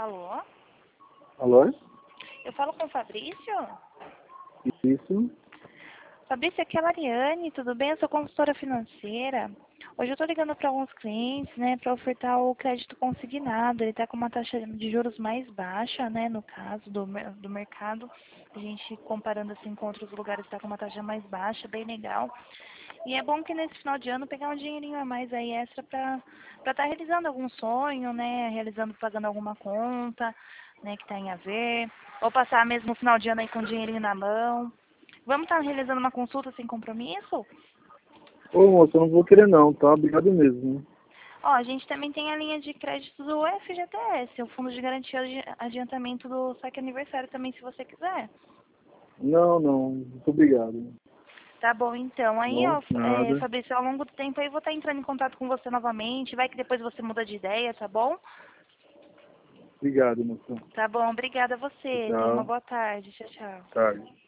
Alô? Alô? Eu falo com o Fabrício? Isso. Fabrício, aqui é a Mariane, tudo bem? Eu sou consultora financeira. Hoje eu estou ligando para alguns clientes, né, para ofertar o crédito consignado. Ele está com uma taxa de juros mais baixa, né, no caso do mercado. A gente comparando assim com outros lugares está com uma taxa mais baixa, bem legal. E é bom que nesse final de ano pegar um dinheirinho a mais aí extra para estar realizando algum sonho, né, pagando alguma conta, né, que está em haver, ou passar mesmo o final de ano aí com o dinheirinho na mão. Vamos estar realizando uma consulta sem compromisso? Ô, moça, eu não vou querer não, tá? Obrigado mesmo. Ó, a gente também tem a linha de crédito do FGTS, o Fundo de Garantia de Adiantamento do Saque Aniversário também, se você quiser. Não, não. Muito obrigado. Tá bom, então. Aí, Não, ó, nada. Fabrício, ao longo do tempo aí eu vou estar entrando em contato com você novamente. Vai que depois você muda de ideia, tá bom? Obrigado, moça. Tá bom, obrigada a você. Tenha uma Tchau. boa tarde. Tchau, tchau. Tarde.